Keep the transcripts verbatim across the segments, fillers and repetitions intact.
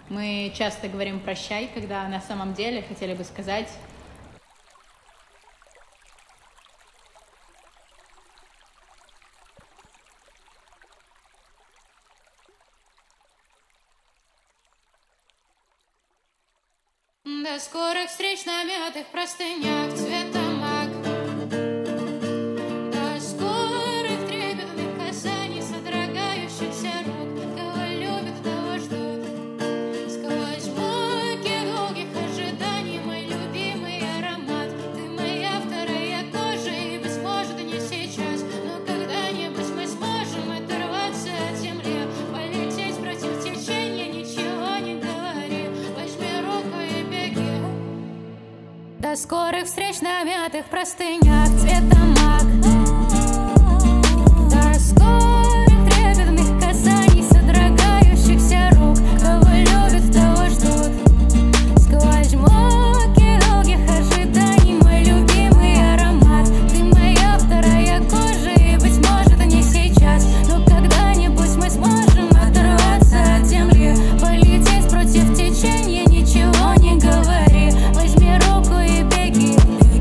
Мы часто говорим «прощай», когда на самом деле хотели бы сказать до скорых встреч на мятых простынях цвета мак. До скорых трепетных касаний, содрогающихся рук. Кого любят, того ждут. Сквозь муки долгих ожиданий мой любимый аромат. Ты моя вторая кожа, и, быть может, не сейчас, но когда-нибудь мы сможем оторваться от земли, полететь против течения, ничего не говори. Возьми руку и беги. До скорых встреч на мятых простынях цвета мак. До скорых трепетных касаний, содрогающихся рук. Кого любят, того ждут. Сквозь муки долгих ожиданий мой любимый аромат. Ты моя вторая кожа, и, быть может, не сейчас, но когда-нибудь мы сможем оторваться от земли, полететь против течения, ничего не говори. Возьми руку и беги.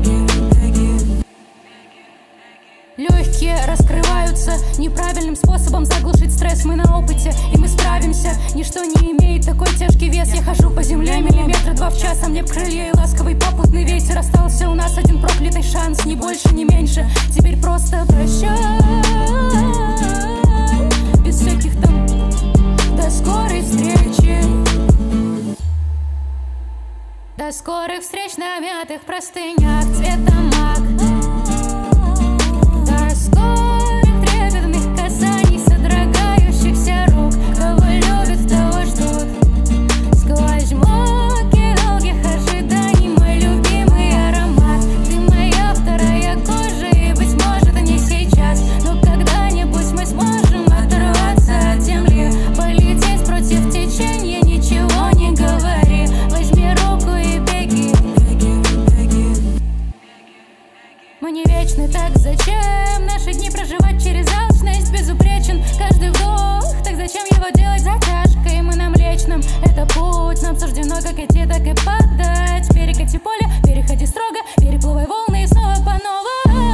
Легкие раскрываются неправильным способом заглушить стресс. Мы на опыте, и мы справимся. Ничто не имеет такой тяжкий вес. Я хожу по земле миллиметра два в час, а мне б крылья и ласковый попутный ветер. Остался у нас один проклятый шанс, ни больше, ни меньше. Теперь просто прощай, без всяких там до скорой встречи. До скорых встреч на мятых простынях цвета мак. До скорых трепетных касаний, содрогающихся рук. Кого любят, того ждут. Сквозь муки долгих ожиданий мой любимый аромат. Ты моя вторая кожа, и, быть может, не сейчас, но когда-нибудь мы сможем оторваться от земли, полететь против течения, ничего не говори. Возьми руку и беги. Мы не вечны, так зачем наши дни проживать через алчность? Безупречен каждый вдох, так зачем его делать затяжкой? Мы на Млечном, это путь, нам суждено как идти, так и падать. Перекати поле, переходи строго, переплывай волны и снова по новой.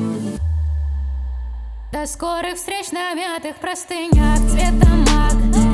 До скорых встреч на мятых простынях цвета мак.